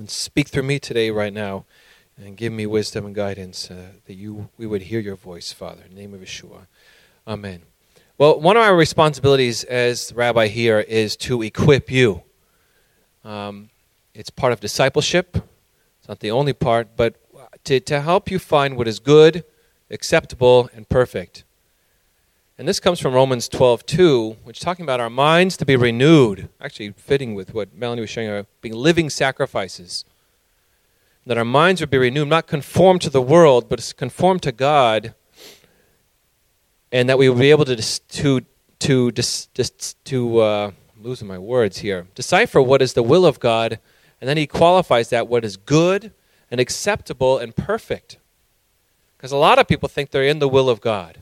and speak through me today, right now, and give me wisdom and guidance that we would hear your voice, Father. In the name of Yeshua. Amen. Well, one of our responsibilities as rabbi here is to equip you. It's part of discipleship. It's not the only part, but to help you find what is good, acceptable, and perfect. And this comes from Romans 12:2, which is talking about our minds to be renewed, actually fitting with what Melanie was sharing, being living sacrifices. That our minds would be renewed, not conformed to the world, but conformed to God, and that we will be able losing my words here, decipher what is the will of God, and then he qualifies that what is good and acceptable and perfect. Because a lot of people think they're in the will of God.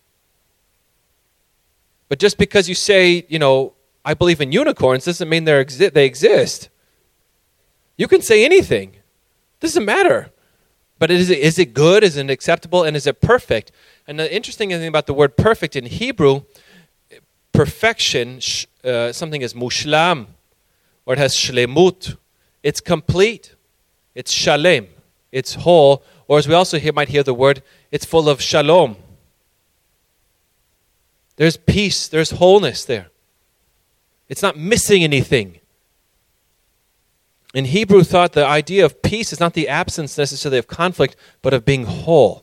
But just because you say, I believe in unicorns doesn't mean they exist. You can say anything. Doesn't matter. But is it good? Is it acceptable? And is it perfect? And the interesting thing about the word perfect in Hebrew, perfection, something is mushlam, or it has shlemut. It's complete. It's shalem. It's whole. Or as we also might hear the word, it's full of shalom. There's peace. There's wholeness there. It's not missing anything. In Hebrew thought, the idea of peace is not the absence necessarily of conflict, but of being whole.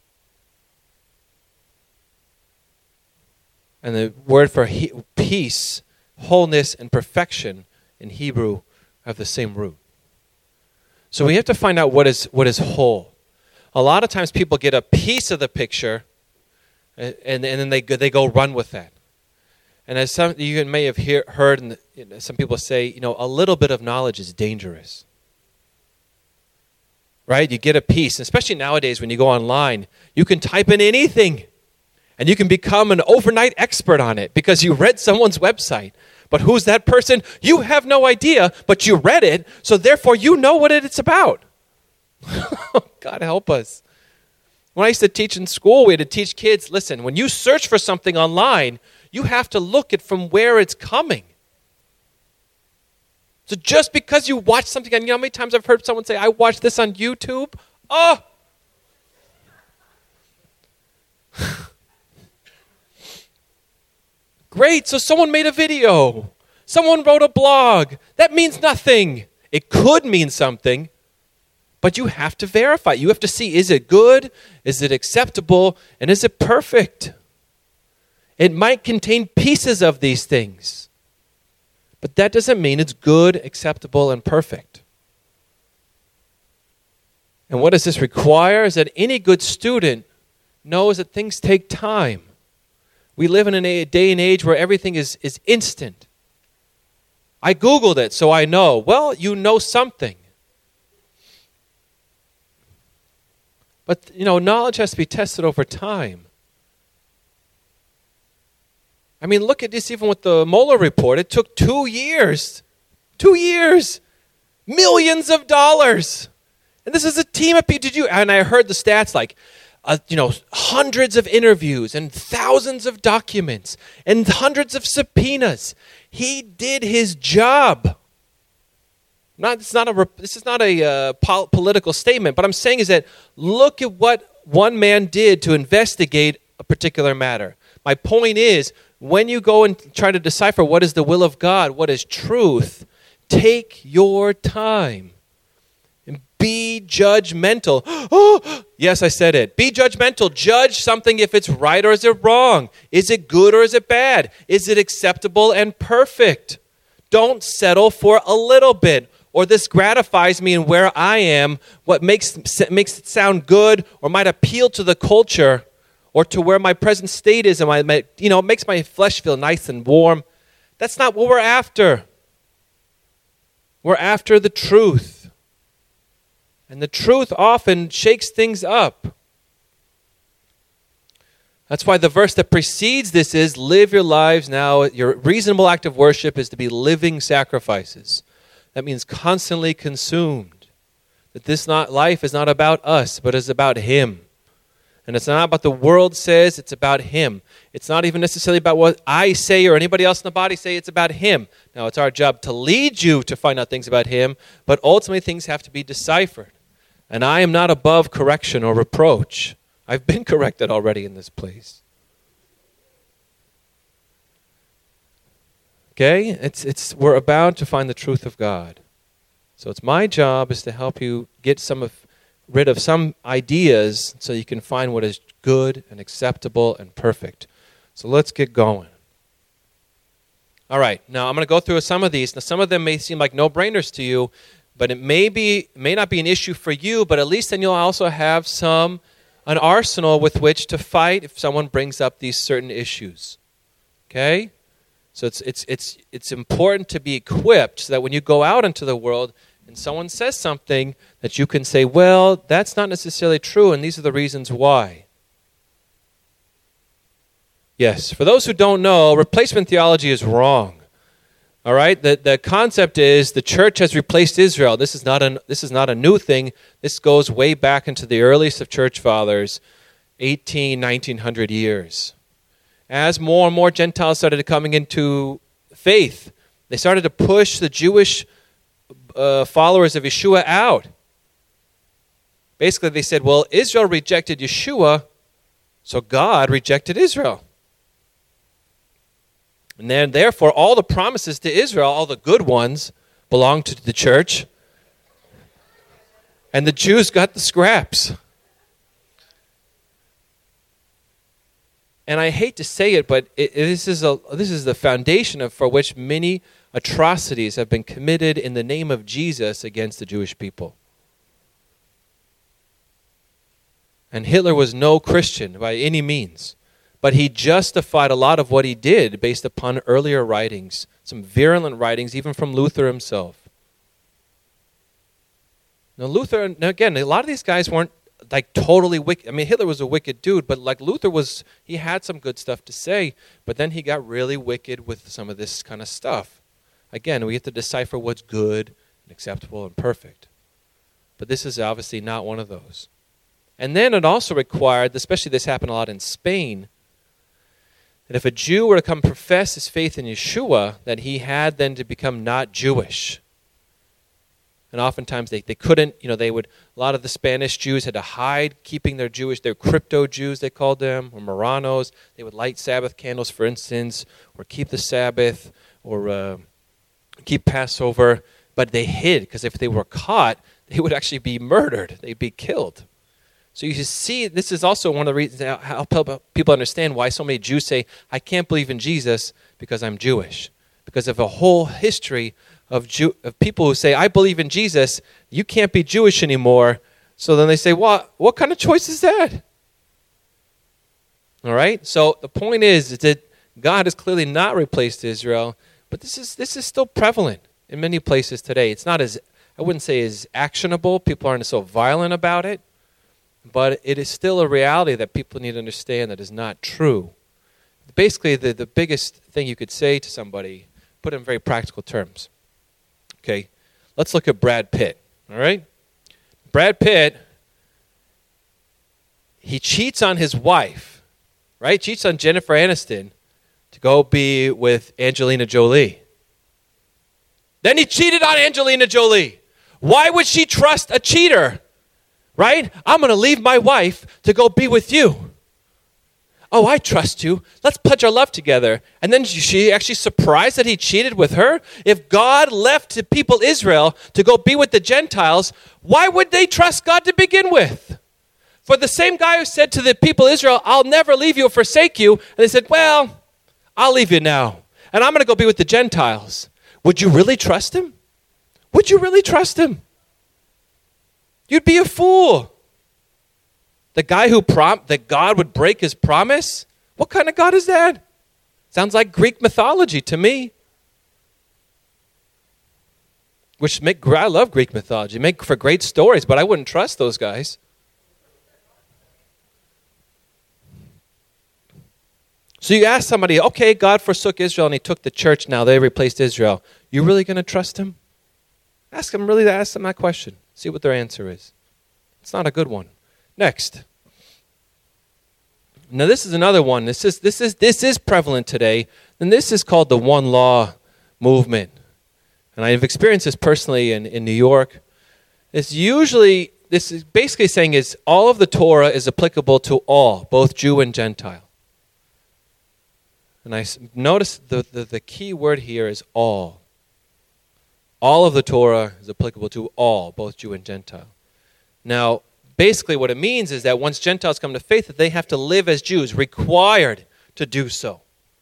And the word for peace, wholeness, and perfection in Hebrew have the same root. So we have to find out what is whole. A lot of times people get a piece of the picture, and then they go run with that. And as some you may have heard, some people say, a little bit of knowledge is dangerous. Right? You get a piece, especially nowadays when you go online, you can type in anything, and you can become an overnight expert on it because you read someone's website. But who's that person? You have no idea, but you read it, so therefore you know what it's about. God help us. When I used to teach in school, we had to teach kids, listen, when you search for something online, you have to look at from where it's coming. So just because you watch something, and you know how many times I've heard someone say, I watched this on YouTube? Oh! Great, so someone made a video. Someone wrote a blog. That means nothing. It could mean something, but you have to verify. You have to see, is it good? Is it acceptable? And is it perfect? It might contain pieces of these things, but that doesn't mean it's good, acceptable, and perfect. And what does this require? Is that any good student knows that things take time. We live in a day and age where everything is instant. I Googled it, so I know. Well, you know something. But, knowledge has to be tested over time. I mean, look at this even with the Mueller report. It took 2 years. 2 years. Millions of dollars. And this is a team of people. And I heard the stats like, hundreds of interviews and thousands of documents and hundreds of subpoenas. He did his job. This is not a political statement, but I'm saying is that look at what one man did to investigate a particular matter. My point is, when you go and try to decipher what is the will of God, what is truth, take your time. Be judgmental. Oh, yes, I said it. Be judgmental. Judge something if it's right or is it wrong. Is it good or is it bad? Is it acceptable and perfect? Don't settle for a little bit. Or this gratifies me in where I am. What makes it sound good or might appeal to the culture or to where my present state is. And it makes my flesh feel nice and warm. That's not what we're after. We're after the truth. And the truth often shakes things up. That's why the verse that precedes this is, live your lives now. Your reasonable act of worship is to be living sacrifices. That means constantly consumed. That life is not about us, but is about Him. And it's not about the world says, it's about him. It's not even necessarily about what I say or anybody else in the body say, it's about him. Now, it's our job to lead you to find out things about him, but ultimately things have to be deciphered. And I am not above correction or reproach. I've been corrected already in this place. Okay? We're about to find the truth of God. So it's my job is to help you get rid of some ideas so you can find what is good and acceptable and perfect. So let's get going. All right, now I'm going to go through some of these. Now some of them may seem like no-brainers to you, but it may not be an issue for you, but at least then you'll also have an arsenal with which to fight if someone brings up these certain issues. Okay? So it's important to be equipped so that when you go out into the world and someone says something that you can say, well, that's not necessarily true, and these are the reasons why. Yes, for those who don't know, replacement theology is wrong. All right? The concept is the church has replaced Israel. This is not a new thing. This goes way back into the earliest of church fathers, 1900 years. As more and more Gentiles started coming into faith, they started to push the Jewish followers of Yeshua out. Basically, they said, well, Israel rejected Yeshua, so God rejected Israel. And then, therefore, all the promises to Israel, all the good ones, belonged to the church. And the Jews got the scraps. And I hate to say it, but this is the foundation for which many atrocities have been committed in the name of Jesus against the Jewish people. And Hitler was no Christian by any means, but he justified a lot of what he did based upon earlier writings, some virulent writings, even from Luther himself. Now again, a lot of these guys weren't like totally wicked. I mean, Hitler was a wicked dude, but like Luther he had some good stuff to say, but then he got really wicked with some of this kind of stuff. Again, we have to decipher what's good and acceptable and perfect. But this is obviously not one of those. And then it also required, especially this happened a lot in Spain, that if a Jew were to come profess his faith in Yeshua, that he had then to become not Jewish. And oftentimes they couldn't, a lot of the Spanish Jews had to hide keeping their crypto Jews, they called them, or Marranos. They would light Sabbath candles, for instance, or keep the Sabbath, or keep Passover. But they hid, because if they were caught, they would actually be murdered. They'd be killed. So you see, this is also one of the reasons how help people understand why so many Jews say, I can't believe in Jesus because I'm Jewish. Because of a whole history of people who say, I believe in Jesus, you can't be Jewish anymore. So then they say, well, what kind of choice is that? All right? So the point is that God has clearly not replaced Israel, but this is still prevalent in many places today. It's not as, I wouldn't say as actionable. People aren't so violent about it. But it is still a reality that people need to understand that is not true. Basically, the biggest thing you could say to somebody, put it in very practical terms. Okay, let's look at Brad Pitt, all right? Brad Pitt, he cheats on his wife, right? Cheats on Jennifer Aniston to go be with Angelina Jolie. Then he cheated on Angelina Jolie. Why would she trust a cheater? Right? I'm going to leave my wife to go be with you. Oh, I trust you. Let's pledge our love together. And then she actually surprised that he cheated with her. If God left the people Israel to go be with the Gentiles, why would they trust God to begin with? For the same guy who said to the people Israel, I'll never leave you or forsake you, and they said, well, I'll leave you now, and I'm going to go be with the Gentiles. Would you really trust him? Would you really trust him? You'd be a fool. The guy that God would break his promise? What kind of God is that? Sounds like Greek mythology to me. I love Greek mythology. Make for great stories, but I wouldn't trust those guys. So you ask somebody, okay, God forsook Israel and he took the church now. They replaced Israel. You really going to trust him? Ask them that question. See what their answer is. It's not a good one. Next. Now this is another one. This is prevalent today, and this is called the one law movement. And I've experienced this personally in New York. This is basically saying is all of the Torah is applicable to all, both Jew and Gentile. And I notice the key word here is all. All of the Torah is applicable to all, both Jew and Gentile. Now, basically what it means is that once Gentiles come to faith, that they have to live as Jews, required to do so.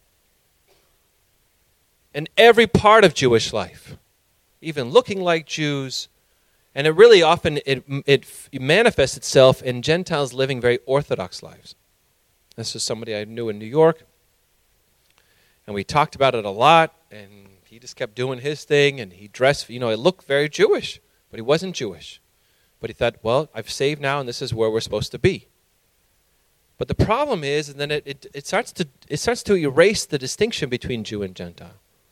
In every part of Jewish life, even looking like Jews, and it really often it manifests itself in Gentiles living very Orthodox lives. This is somebody I knew in New York, and we talked about it a lot, and he just kept doing his thing, and he dressed, it looked very Jewish, but he wasn't Jewish. But he thought, well, I've saved now, and this is where we're supposed to be. But the problem is, and then it starts to erase the distinction between Jew and Gentile.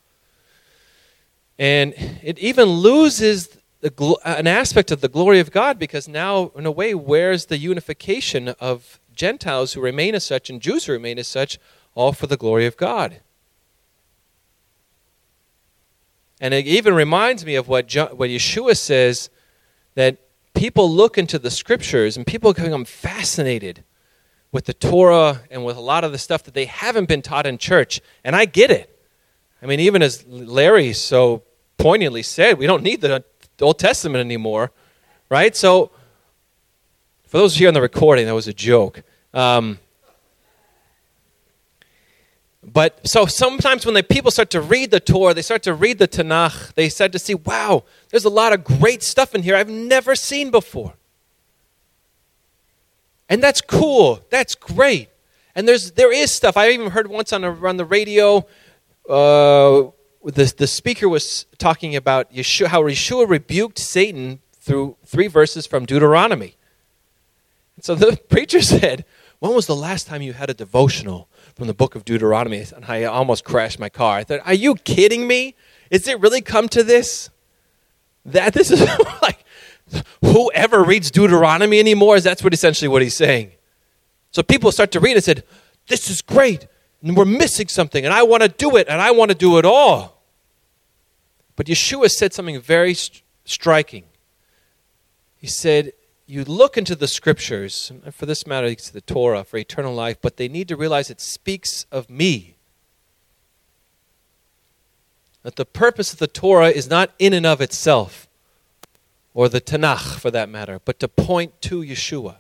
And it even loses an aspect of the glory of God, because now, in a way, where's the unification of Gentiles who remain as such and Jews who remain as such, all for the glory of God? And it even reminds me of what Yeshua says, that people look into the Scriptures and people become fascinated with the Torah and with a lot of the stuff that they haven't been taught in church. And I get it. I mean, even as Larry so poignantly said, we don't need the Old Testament anymore, right? So, for those here on the recording, that was a joke. But so sometimes when people start to read the Torah, they start to read the Tanakh, they start to see, wow, there's a lot of great stuff in here I've never seen before. And that's cool. That's great. And there is stuff. I even heard once on the radio, the speaker was talking about Yeshua, how Yeshua rebuked Satan through 3 verses from Deuteronomy. And so the preacher said, when was the last time you had a devotional from the book of Deuteronomy? And I almost crashed my car. I thought, are you kidding me? Is it really come to this? That this is like, whoever reads Deuteronomy anymore, that's essentially what he's saying. So people start to read and said, this is great, and we're missing something, and I want to do it, and I want to do it all. But Yeshua said something very striking. He said, you look into the Scriptures, and for this matter, it's the Torah, for eternal life, but they need to realize it speaks of me. That the purpose of the Torah is not in and of itself, or the Tanakh for that matter, but to point to Yeshua.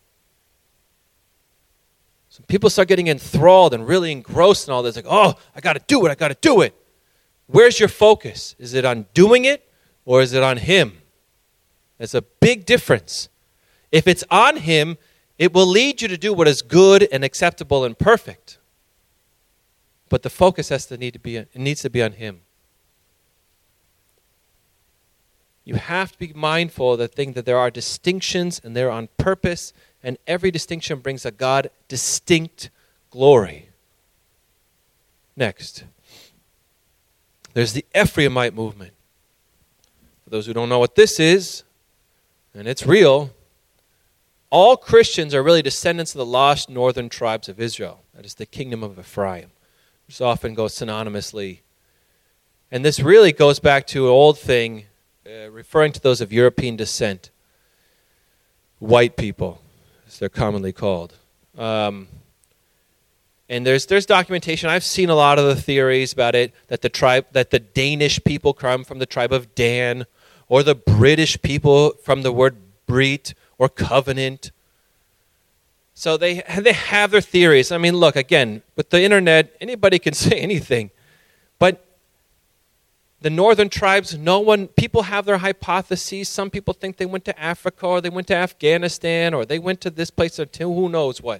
So people start getting enthralled and really engrossed in all this, like, oh, I got to do it. Where's your focus? Is it on doing it, or is it on Him? There's a big difference. If it's on Him, it will lead you to do what is good and acceptable and perfect. But the focus needs to be on Him. You have to be mindful of the thing that there are distinctions and they're on purpose, and every distinction brings a God distinct glory. Next, there's the Ephraimite movement. For those who don't know what this is, and it's real, all Christians are really descendants of the lost northern tribes of Israel. That is the kingdom of Ephraim, which often goes synonymously. And this really goes back to an old thing, referring to those of European descent, white people, as they're commonly called. And there's documentation. I've seen a lot of the theories about it, that the Danish people come from the tribe of Dan, or the British people from the word Brit or covenant. So they have their theories. I mean, look, again, with the internet, anybody can say anything. But the northern tribes, people have their hypotheses. Some people think they went to Africa, or they went to Afghanistan, or they went to this place, or who knows what.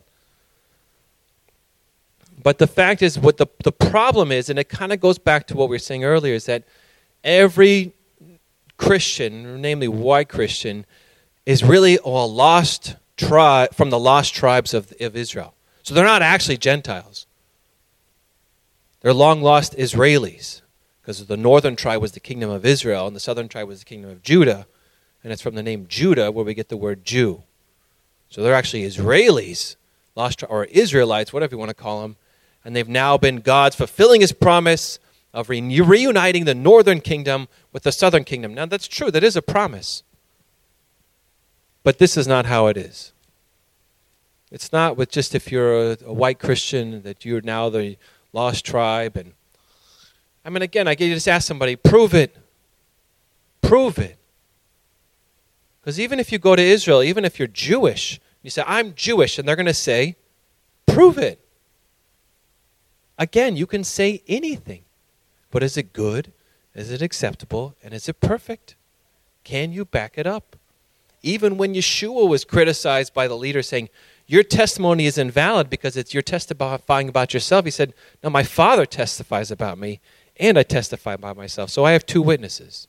But the fact is, what the problem is, and it kind of goes back to what we were saying earlier, is that every Christian, namely white Christian, is really a lost tribe from the lost tribes of Israel. So they're not actually Gentiles. They're long-lost Israelis, because the northern tribe was the kingdom of Israel, and the southern tribe was the kingdom of Judah, and it's from the name Judah where we get the word Jew. So they're actually Israelis, or Israelites, whatever you want to call them, and they've now been God's fulfilling his promise of reuniting the northern kingdom with the southern kingdom. Now, that's true. That is a promise. But this is not how it is. It's not with just if you're a white Christian that you're now the lost tribe. And I mean, again, I just ask somebody, prove it. Prove it. Because even if you go to Israel, even if you're Jewish, you say, I'm Jewish, and they're going to say, prove it. Again, you can say anything. But is it good? Is it acceptable? And is it perfect? Can you back it up? Even when Yeshua was criticized by the leader saying, your testimony is invalid because you're testifying about yourself. He said, no, my Father testifies about me, and I testify about myself. So I have two witnesses.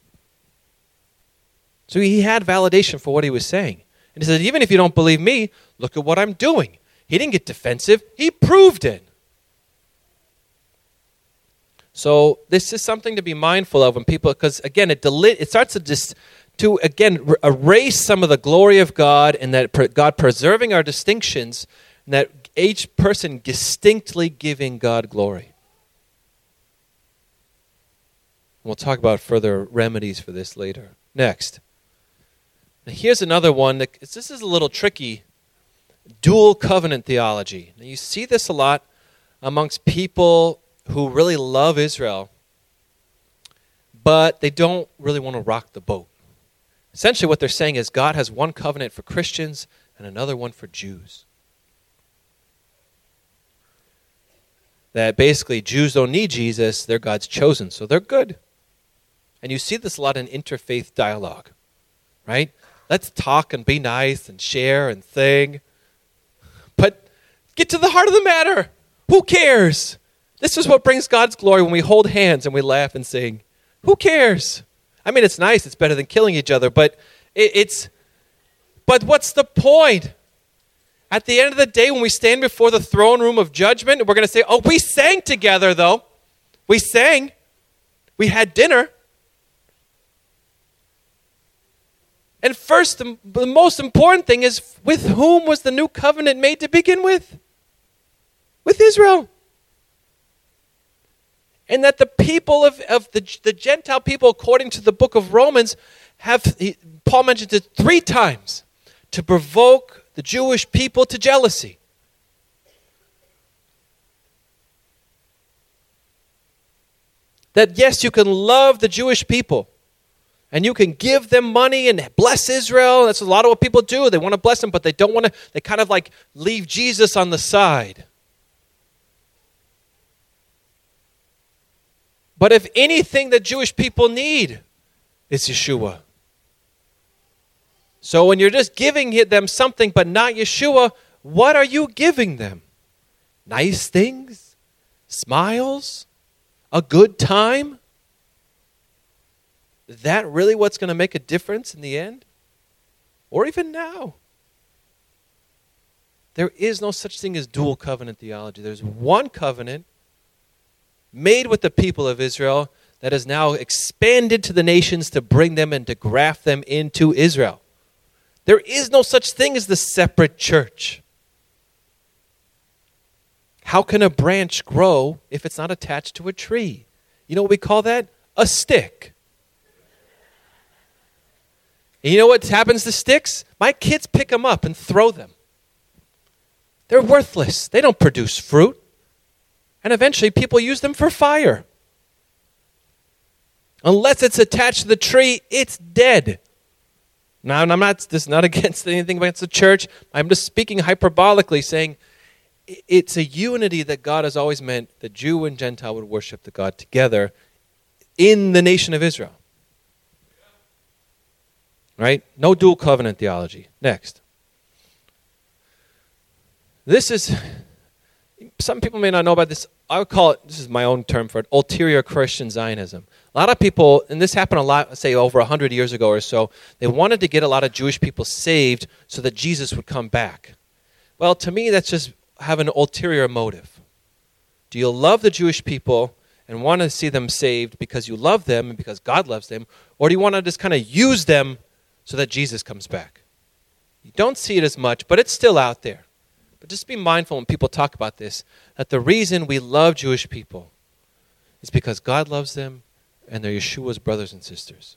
So he had validation for what he was saying. And he said, even if you don't believe me, look at what I'm doing. He didn't get defensive. He proved it. So this is something to be mindful of when people, because again, it starts to erase some of the glory of God, and that God preserving our distinctions, and that each person distinctly giving God glory. We'll talk about further remedies for this later. Next. Now here's another one. This is a little tricky. Dual covenant theology. Now you see this a lot amongst people who really love Israel, but they don't really want to rock the boat. Essentially what they're saying is God has one covenant for Christians and another one for Jews. That basically Jews don't need Jesus, they're God's chosen, so they're good. And you see this a lot in interfaith dialogue, right? Let's talk and be nice and share and sing. But get to the heart of the matter. Who cares? This is what brings God's glory when we hold hands and we laugh and sing. Who cares? I mean, it's nice. It's better than killing each other. But but what's the point? At the end of the day, when we stand before the throne room of judgment, we're going to say, oh, we sang together, though. We sang. We had dinner. And first, the most important thing is, with whom was the new covenant made to begin with? With Israel. And that the people of the Gentile people, according to the book of Romans, Paul mentions it 3 times, to provoke the Jewish people to jealousy. That yes, you can love the Jewish people, and you can give them money and bless Israel. That's a lot of what people do. They want to bless them, but they don't want to, they kind of like leave Jesus on the side. But if anything the Jewish people need, it's Yeshua. So when you're just giving them something but not Yeshua, what are you giving them? Nice things? Smiles? A good time? Is that really what's going to make a difference in the end? Or even now? There is no such thing as dual covenant theology. There's one covenant made with the people of Israel that is now expanded to the nations to bring them and to graft them into Israel. There is no such thing as the separate church. How can a branch grow if it's not attached to a tree? You know what we call that? A stick. And you know what happens to sticks? My kids pick them up and throw them. They're worthless. They don't produce fruit. And eventually people use them for fire. Unless it's attached to the tree, it's dead. Now, this is not against anything against the church. I'm just speaking hyperbolically, saying it's a unity that God has always meant that Jew and Gentile would worship the God together in the nation of Israel. Right? No dual covenant theology. Next. This is, some people may not know about this. I would call it, this is my own term for it, ulterior Christian Zionism. A lot of people, and this happened a lot, say over 100 years ago or so, they wanted to get a lot of Jewish people saved so that Jesus would come back. Well, to me, that's just have an ulterior motive. Do you love the Jewish people and want to see them saved because you love them and because God loves them, or do you want to just kind of use them so that Jesus comes back? You don't see it as much, but it's still out there. But just be mindful when people talk about this, that the reason we love Jewish people is because God loves them and they're Yeshua's brothers and sisters.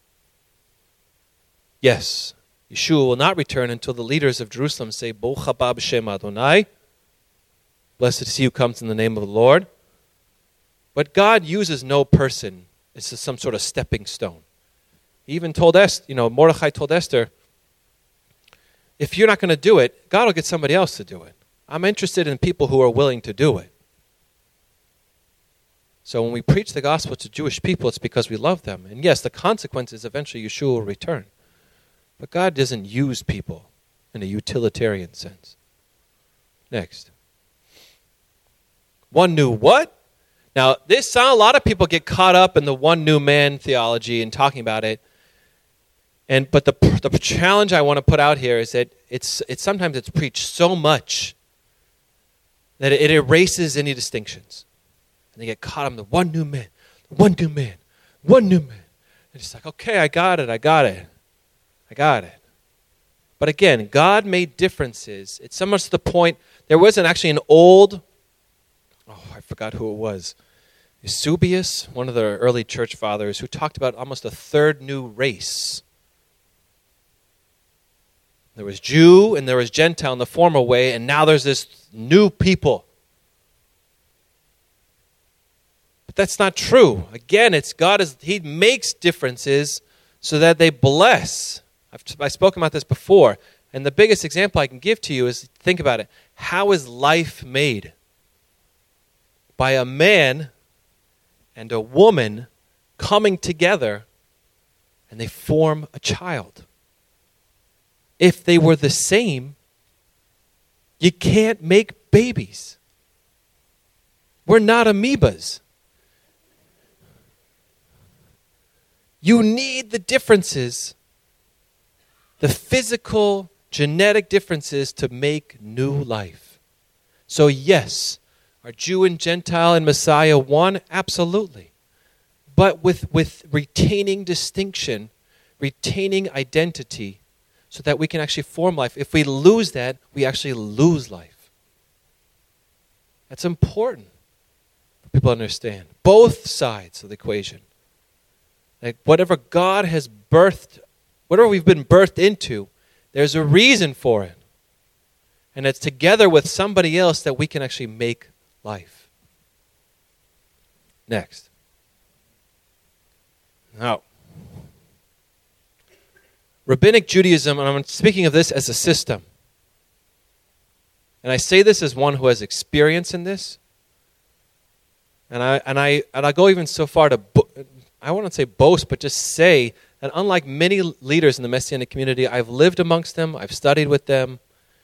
Yes, Yeshua will not return until the leaders of Jerusalem say, Baruch haba b'shem Adonai, blessed is he who comes in the name of the Lord. But God uses no person as some sort of stepping stone. He even told Esther, Mordechai told Esther, if you're not going to do it, God will get somebody else to do it. I'm interested in people who are willing to do it. So when we preach the gospel to Jewish people, it's because we love them. And yes, the consequence is eventually Yeshua will return. But God doesn't use people in a utilitarian sense. Next. One new what? Now, a lot of people get caught up in the one new man theology and talking about it. But the challenge I want to put out here is that it's sometimes it's preached so much that it erases any distinctions. And they get caught up in the one new man, one new man, one new man. And it's like, okay, I got it. But again, God made differences. It's so much to the point, there wasn't actually an old, I forgot who it was, Eusebius, one of the early church fathers, who talked about almost a third new race. There was Jew and there was Gentile in the former way, and now there's this new people. But that's not true. Again, He makes differences so that they bless. I've spoken about this before. And the biggest example I can give to you is, think about it. How is life made? By a man and a woman coming together, and they form a child. If they were the same, you can't make babies. We're not amoebas. You need the differences, the physical, genetic differences to make new life. So yes, are Jew and Gentile and Messiah one? Absolutely. But with retaining distinction, retaining identity, so that we can actually form life. If we lose that, we actually lose life. That's important for people to understand. Both sides of the equation. Like whatever God has birthed, whatever we've been birthed into, there's a reason for it. And it's together with somebody else that we can actually make life. Next. Now, Rabbinic Judaism, and I'm speaking of this as a system. And I say this as one who has experience in this. And I go even so far to, I wouldn't say boast, but just say that unlike many leaders in the Messianic community, I've lived amongst them, I've studied with them,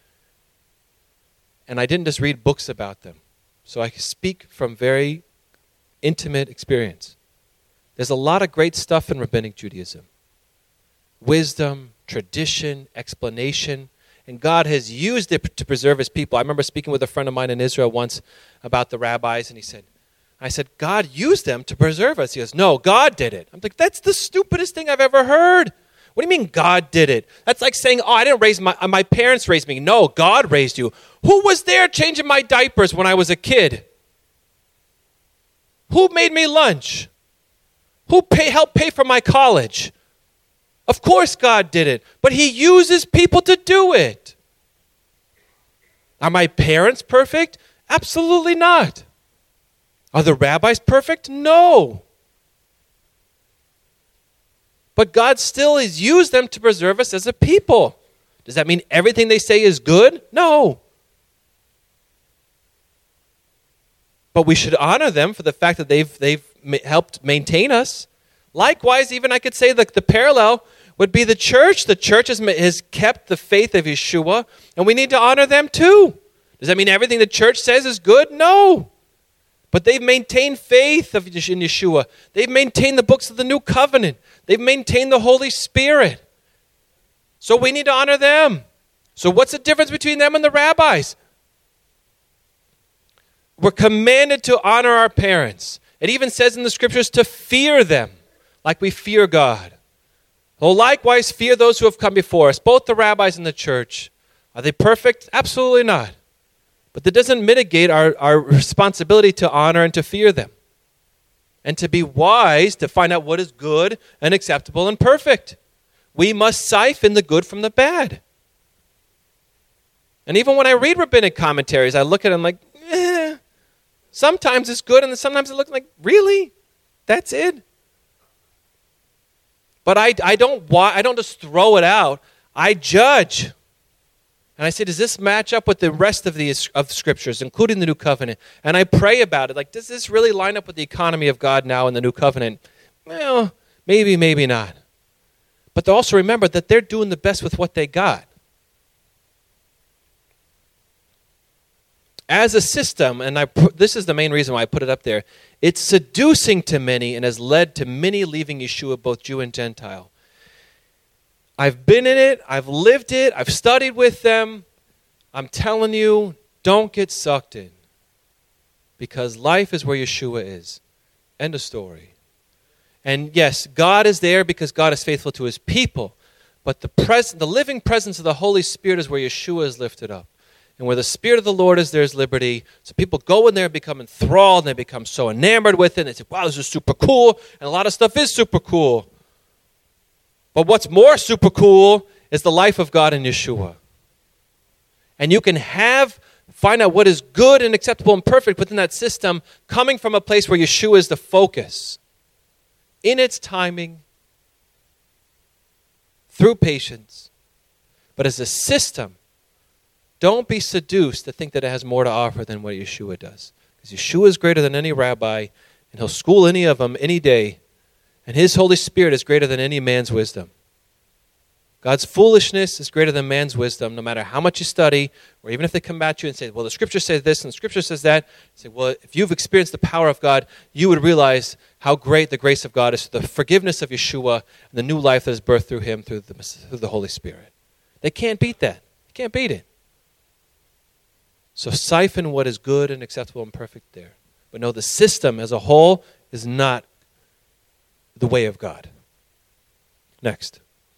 and I didn't just read books about them. So I speak from very intimate experience. There's a lot of great stuff in Rabbinic Judaism. Wisdom, tradition, explanation, and God has used it to preserve his people. I remember speaking with a friend of mine in Israel once about the rabbis, and I said, God used them to preserve us. He goes, no, God did it. I'm like, that's the stupidest thing I've ever heard. What do you mean God did it? That's like saying, I didn't raise my parents raised me. No, God raised you. Who was there changing my diapers when I was a kid? Who made me lunch? Who helped pay for my college? Of course God did it, but he uses people to do it. Are my parents perfect? Absolutely not. Are the rabbis perfect? No. But God still has used them to preserve us as a people. Does that mean everything they say is good? No. But we should honor them for the fact that they've helped maintain us. Likewise, even I could say that the parallel would be the church. The church has kept the faith of Yeshua, and we need to honor them too. Does that mean everything the church says is good? No. But they've maintained faith in Yeshua. They've maintained the books of the New Covenant. They've maintained the Holy Spirit. So we need to honor them. So what's the difference between them and the rabbis? We're commanded to honor our parents. It even says in the scriptures to fear them like we fear God. Well, likewise, fear those who have come before us, both the rabbis and the church. Are they perfect? Absolutely not. But that doesn't mitigate our responsibility to honor and to fear them. And to be wise, to find out what is good and acceptable and perfect. We must siphon the good from the bad. And even when I read rabbinic commentaries, I look at them like, sometimes it's good, and then sometimes it looks like, really? That's it? But I don't just throw it out. I judge. And I say, does this match up with the rest of the Scriptures, including the New Covenant? And I pray about it. Like, does this really line up with the economy of God now in the New Covenant? Well, maybe, maybe not. But to also remember that they're doing the best with what they got. As a system, and this is the main reason why I put it up there, it's seducing to many and has led to many leaving Yeshua, both Jew and Gentile. I've been in it, I've lived it, I've studied with them. I'm telling you, don't get sucked in. Because life is where Yeshua is. End of story. And yes, God is there because God is faithful to his people. But the living presence of the Holy Spirit is where Yeshua is lifted up. And where the Spirit of the Lord is, there's liberty. So people go in there and become enthralled, and they become so enamored with it. And they say, wow, this is super cool. And a lot of stuff is super cool. But what's more super cool is the life of God in Yeshua. And you can find out what is good and acceptable and perfect within that system coming from a place where Yeshua is the focus. In its timing, through patience. But as a system, don't be seduced to think that it has more to offer than what Yeshua does. Because Yeshua is greater than any rabbi, and he'll school any of them any day. And his Holy Spirit is greater than any man's wisdom. God's foolishness is greater than man's wisdom, no matter how much you study, or even if they come at you and say, well, the Scripture says this and the Scripture says that. Say, well, if you've experienced the power of God, you would realize how great the grace of God is, the forgiveness of Yeshua, and the new life that is birthed through him, through the Holy Spirit. They can't beat that. You can't beat it. So siphon what is good and acceptable and perfect there. But no, the system as a whole is not the way of God. Next.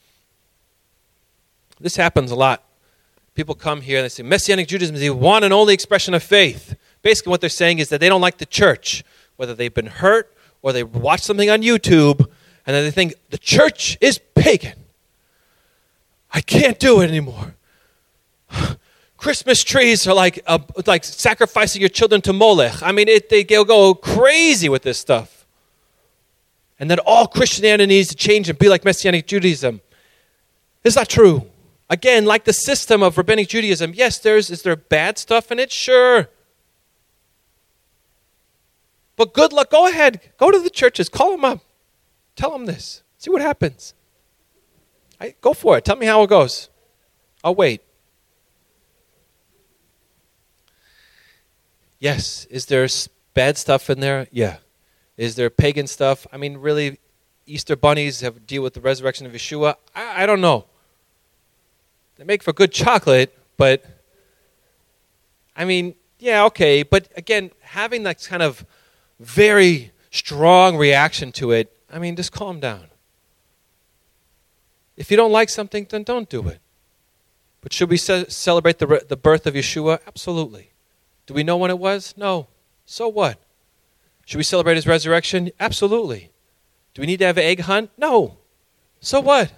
This happens a lot. People come here and they say, Messianic Judaism is the one and only expression of faith. Basically what they're saying is that they don't like the church, whether they've been hurt or they watch something on YouTube, and then they think, the church is pagan. I can't do it anymore. Christmas trees are like sacrificing your children to Molech. I mean, they go crazy with this stuff. And that all Christianity needs to change and be like Messianic Judaism. It's not true. Again, like the system of Rabbinic Judaism, yes, is there bad stuff in it? Sure. But good luck. Go ahead. Go to the churches. Call them up. Tell them this. See what happens. Go for it. Tell me how it goes. I'll wait. Yes. Is there bad stuff in there? Yeah. Is there pagan stuff? I mean, really, Easter bunnies have to deal with the resurrection of Yeshua? I don't know. They make for good chocolate, but, I mean, yeah, okay. But again, having that kind of very strong reaction to it, I mean, just calm down. If you don't like something, then don't do it. But should we celebrate the birth of Yeshua? Absolutely. Do we know when it was? No. So what? Should we celebrate his resurrection? Absolutely. Do we need to have an egg hunt? No. So what?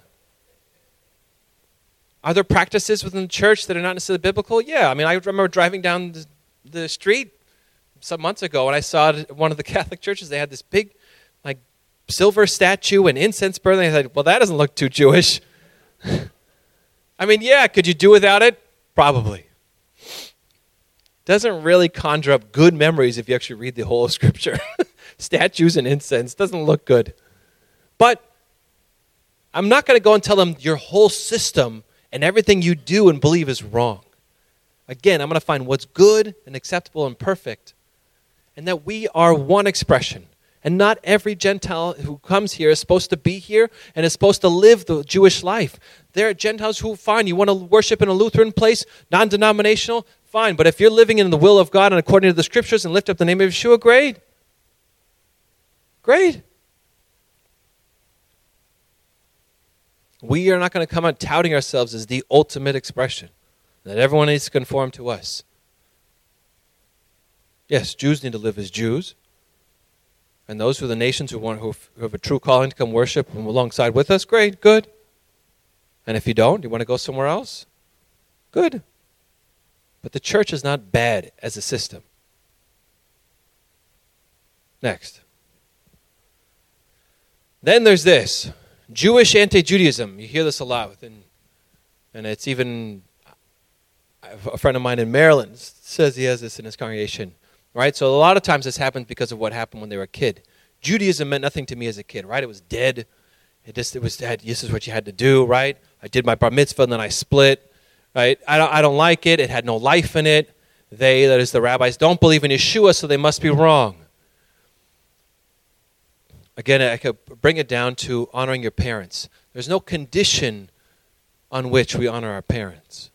Are there practices within the church that are not necessarily biblical? Yeah. I mean, I remember driving down the street some months ago, and I saw at one of the Catholic churches, they had this big, like, silver statue and incense burning. I said, well, that doesn't look too Jewish. I mean, yeah, could you do without it? Probably. Doesn't really conjure up good memories if you actually read the whole of Scripture. Statues and incense doesn't look good. But I'm not going to go and tell them your whole system and everything you do and believe is wrong. Again, I'm going to find what's good and acceptable and perfect, and that we are one expression. And not every Gentile who comes here is supposed to be here and is supposed to live the Jewish life. There are Gentiles who, fine, you want to worship in a Lutheran place, non-denominational, fine. But if you're living in the will of God and according to the Scriptures and lift up the name of Yeshua, great. Great. We are not going to come out touting ourselves as the ultimate expression, that everyone needs to conform to us. Yes, Jews need to live as Jews. And those who are the nations who have a true calling to come worship alongside with us, great, good. And if you don't, you want to go somewhere else, good. But the church is not bad as a system. Next. Then there's this, Jewish anti-Judaism. You hear this a lot, and it's even, a friend of mine in Maryland says he has this in his congregation. Right? So a lot of times this happens because of what happened when they were a kid. Judaism meant nothing to me as a kid, right? It was dead. This is what you had to do, right? I did my bar mitzvah and then I split, right? I don't like it. It had no life in it. They, that is the rabbis, don't believe in Yeshua, so they must be wrong. Again, I could bring it down to honoring your parents. There's no condition on which we honor our parents.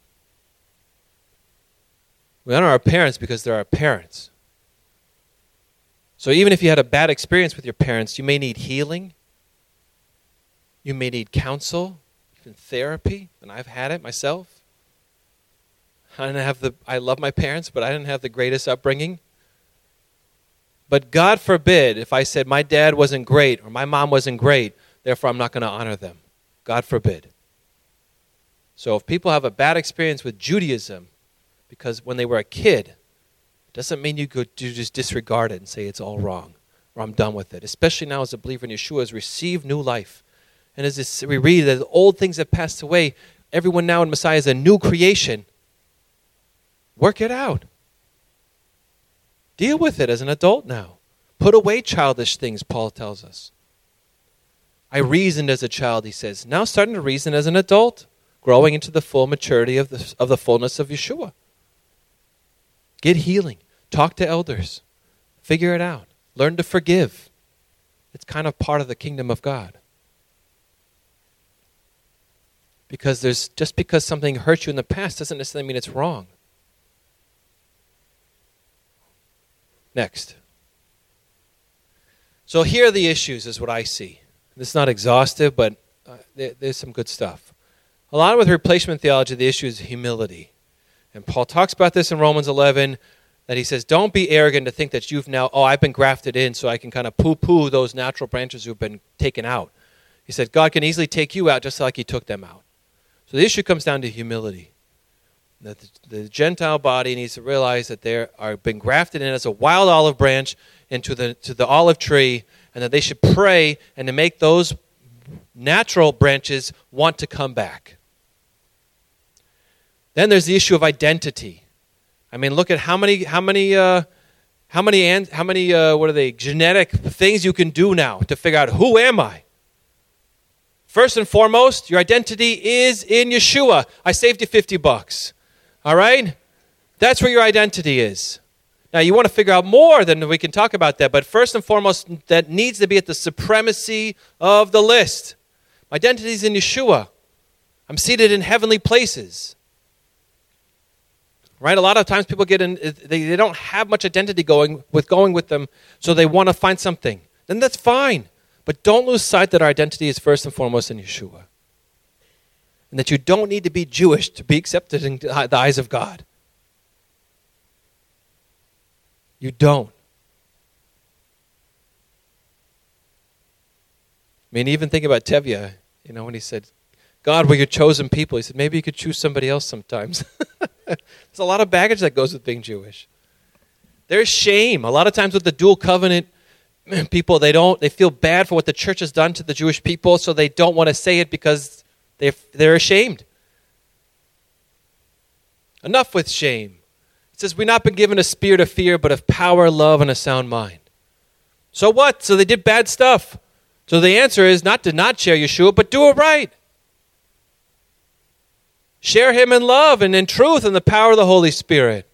We honor our parents because they're our parents. So even if you had a bad experience with your parents, you may need healing. You may need counsel, even therapy, and I've had it myself. I love my parents, but I didn't have the greatest upbringing. But God forbid if I said my dad wasn't great or my mom wasn't great, therefore I'm not going to honor them. God forbid. So if people have a bad experience with Judaism because when they were a kid, doesn't mean you just disregard it and say it's all wrong or I'm done with it. Especially now as a believer in Yeshua has received new life. And as we read that old things have passed away, everyone now in Messiah is a new creation. Work it out. Deal with it as an adult now. Put away childish things, Paul tells us. I reasoned as a child, he says. Now starting to reason as an adult, growing into the full maturity of the fullness of Yeshua. Get healing. Talk to elders. Figure it out. Learn to forgive. It's kind of part of the kingdom of God. Because just because something hurt you in the past doesn't necessarily mean it's wrong. Next. So here are the issues is what I see. This is not exhaustive, but there's some good stuff. A lot with replacement theology, the issue is humility. And Paul talks about this in Romans 11, that he says, don't be arrogant to think that you've now, I've been grafted in so I can kind of poo-poo those natural branches who've been taken out. He said, God can easily take you out just like he took them out. So the issue comes down to humility. That the Gentile body needs to realize that they are been grafted in as a wild olive branch into the olive tree, and that they should pray and to make those natural branches want to come back. Then there's the issue of identity. I mean, look at how many genetic things you can do now to figure out who am I. First and foremost, your identity is in Yeshua. I saved you $50. All right? That's where your identity is. Now, you want to figure out more, then we can talk about that. But first and foremost, that needs to be at the supremacy of the list. My identity is in Yeshua. I'm seated in heavenly places. Right? A lot of times people get in, they don't have much identity going with them, so they want to find something. Then that's fine. But don't lose sight that our identity is first and foremost in Yeshua. And that you don't need to be Jewish to be accepted in the eyes of God. You don't. I mean, even think about Tevye, when he said, God, we're your chosen people. He said, maybe you could choose somebody else sometimes. There's a lot of baggage that goes with being Jewish. There's shame. A lot of times with the dual covenant people, they feel bad for what the church has done to the Jewish people, so they don't want to say it because they're ashamed. Enough with shame. It says, we've not been given a spirit of fear, but of power, love, and a sound mind. So what? So they did bad stuff. So the answer is not to not share Yeshua, but do it right. Share him in love and in truth and the power of the Holy Spirit.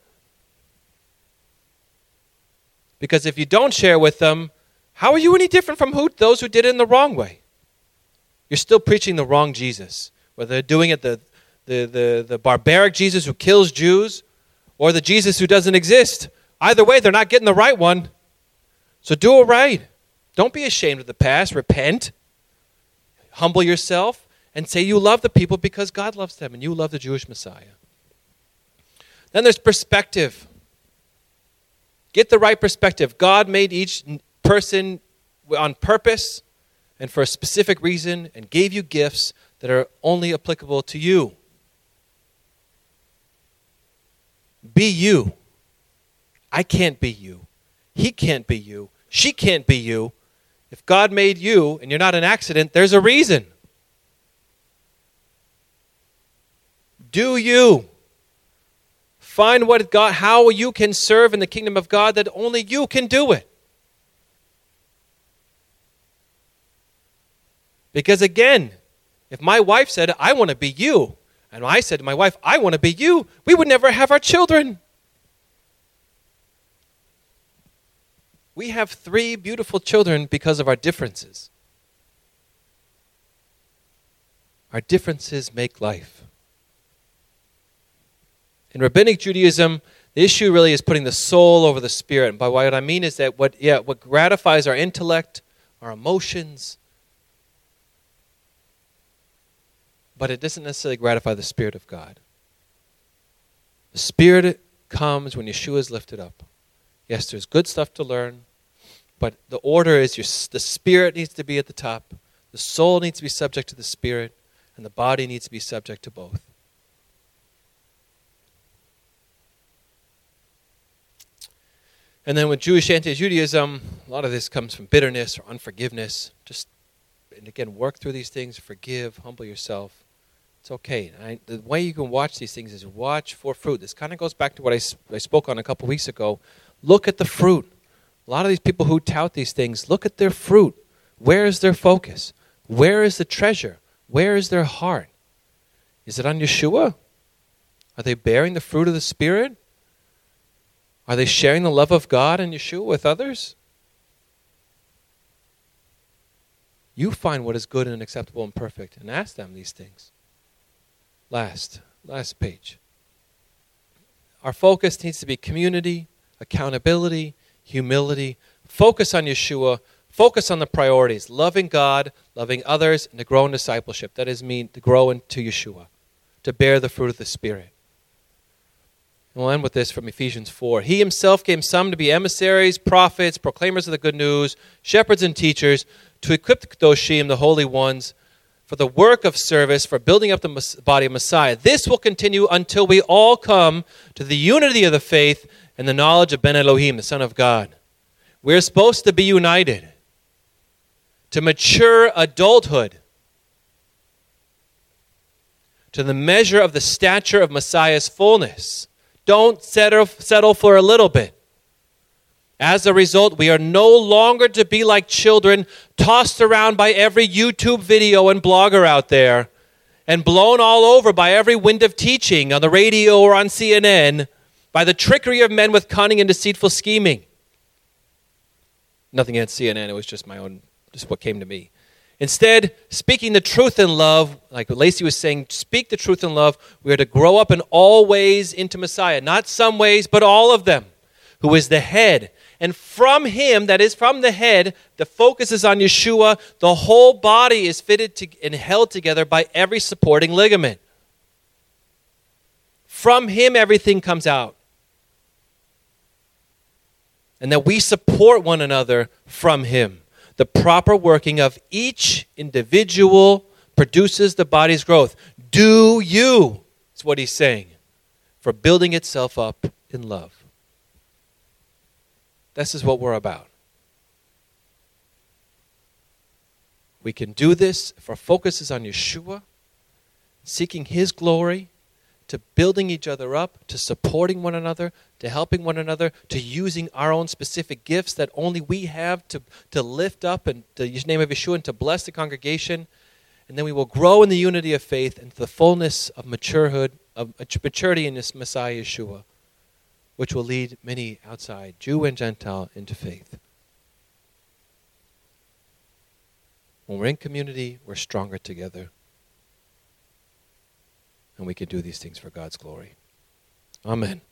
Because if you don't share with them, how are you any different from those who did it in the wrong way? You're still preaching the wrong Jesus. Whether they're doing it the barbaric Jesus who kills Jews or the Jesus who doesn't exist. Either way, they're not getting the right one. So do it right. Don't be ashamed of the past. Repent. Humble yourself and say you love the people because God loves them and you love the Jewish Messiah. Then there's perspective. Get the right perspective. God made each person on purpose and for a specific reason and gave you gifts that are only applicable to you. Be you. I can't be you. He can't be you. She can't be you. If God made you and you're not an accident, there's a reason. Do you. Find what God, how you can serve in the kingdom of God that only you can do it. Because again, if my wife said, I want to be you, and I said to my wife, I want to be you, we would never have our children. We have 3 beautiful children because of our differences. Our differences make life. In Rabbinic Judaism, the issue really is putting the soul over the spirit. And by what I mean is that what gratifies our intellect, our emotions, but it doesn't necessarily gratify the Spirit of God. The Spirit comes when Yeshua is lifted up. Yes, there's good stuff to learn, but the order is the Spirit needs to be at the top, the soul needs to be subject to the Spirit, and the body needs to be subject to both. And then with Jewish anti-Judaism, a lot of this comes from bitterness or unforgiveness. And again, work through these things, forgive, humble yourself. It's okay. The way you can watch these things is watch for fruit. This kind of goes back to what I spoke on a couple weeks ago. Look at the fruit. A lot of these people who tout these things, look at their fruit. Where is their focus? Where is the treasure? Where is their heart? Is it on Yeshua? Are they bearing the fruit of the Spirit? Are they sharing the love of God and Yeshua with others? You find what is good and acceptable and perfect and ask them these things. Last page. Our focus needs to be community, accountability, humility. Focus on Yeshua. Focus on the priorities. Loving God, loving others, and to grow in discipleship. That is mean to grow into Yeshua. To bear the fruit of the Spirit. And we'll end with this from Ephesians 4. He himself gave some to be emissaries, prophets, proclaimers of the good news, shepherds and teachers, to equip the Kedoshim, the holy ones, for the work of service, for building up the body of Messiah. This will continue until we all come to the unity of the faith and the knowledge of Ben Elohim, the Son of God. We're supposed to be united, to mature adulthood, to the measure of the stature of Messiah's fullness. Don't settle for a little bit. As a result, we are no longer to be like children tossed around by every YouTube video and blogger out there and blown all over by every wind of teaching on the radio or on CNN by the trickery of men with cunning and deceitful scheming. Nothing against CNN, it was just what came to me. Instead, speaking the truth in love, like Lacey was saying, speak the truth in love. We are to grow up in all ways into Messiah. Not some ways, but all of them, who is the head. And from him, that is from the head, the focus is on Yeshua. The whole body is fitted and held together by every supporting ligament. From him, everything comes out. And that we support one another from him. The proper working of each individual produces the body's growth. Do you, is what he's saying, for building itself up in love. This is what we're about. We can do this if our focus is on Yeshua, seeking his glory, to building each other up, to supporting one another, to helping one another, to using our own specific gifts that only we have to lift up in the name of Yeshua and to bless the congregation. And then we will grow in the unity of faith and the fullness of maturity in this Messiah Yeshua, which will lead many outside, Jew and Gentile, into faith. When we're in community, we're stronger together. And we can do these things for God's glory. Amen.